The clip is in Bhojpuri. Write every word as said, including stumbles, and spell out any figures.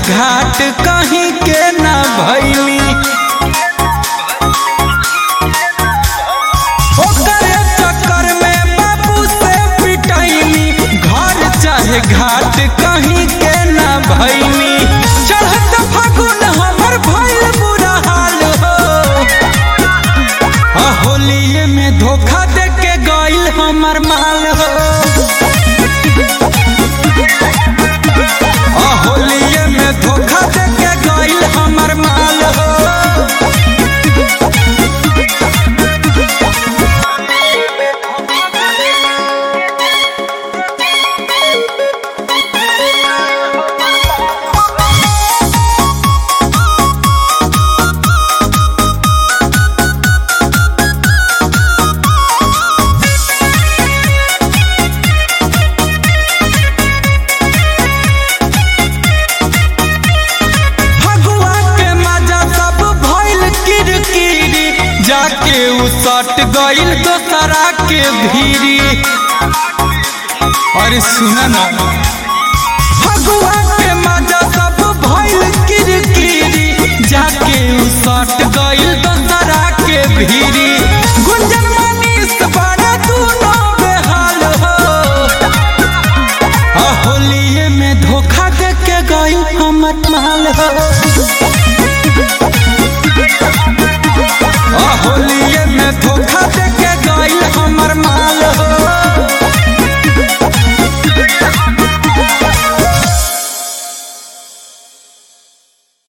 घाट कहीं के ना भइली। ओकरे चक्कर में बाबू से पिटैनी, घर चाहे घाट कहीं के ना भइली। चढ़त फागुन हमर भइल बुरा हाल हो, होलिये में धोखा दे के गइल हमर माल हो। होलिये में धोखा दे के गइल हमर माल हो। जाके उ सट गइल दोसरा के भीरी। अरे सुना ना, फगुआ के मजा सब भइल किरकिरी, जाके उ सट गइल दोसरा के भीरी। गुंजन मनीष बड़ा दूनो बेहाल हो, होलिये में धोखा दे के गइल हमर माल हो।